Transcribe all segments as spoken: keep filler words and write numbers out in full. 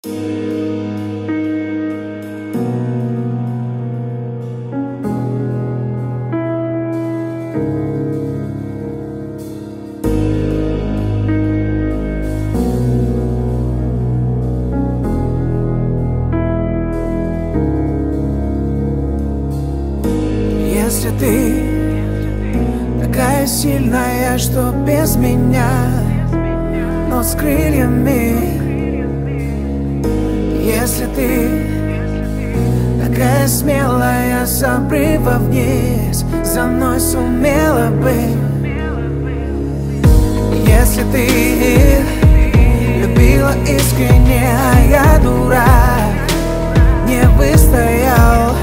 Если ты такая сильная, что без меня, но с крыльями. Если ты такая смелая, с обрыва вниз за мной сумела бы. Если ты любила искренне, а я дурак, не выстоял.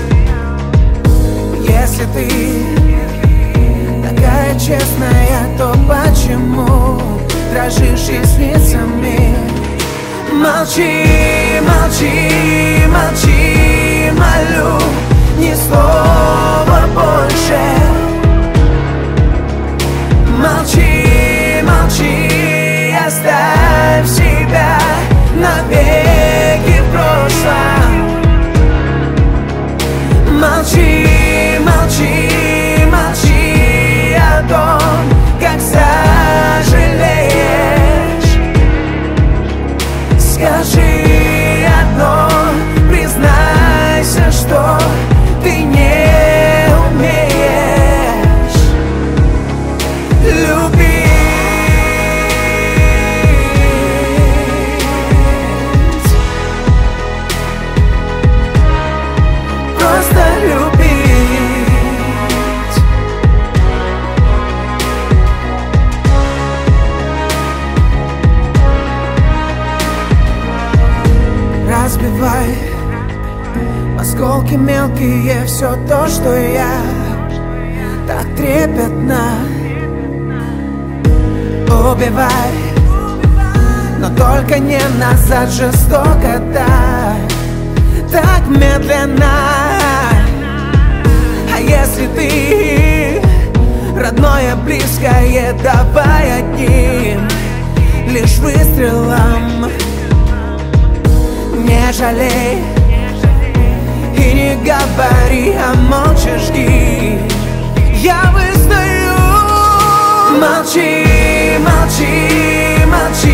Если ты такая честная, то почему дрожишь ресницами? Молчи, молчи, молчи, молю, ни слова больше. Молчи, молчи, оставь себя навеки в прошлом. Молчи, молчи, молчи о том, как сожалеешь. Скажи одно, признайся, что ты не умеешь любить. Просто любить. Разбивай осколки мелкие, все то, что я так трепетно. Убивай, но только не назад, жестоко так, так медленно. А если ты родное, близкое, давай одним лишь выстрелом. Не жалей и не говори, а молча жги. Я выстою. Молчи, молчи, молчи.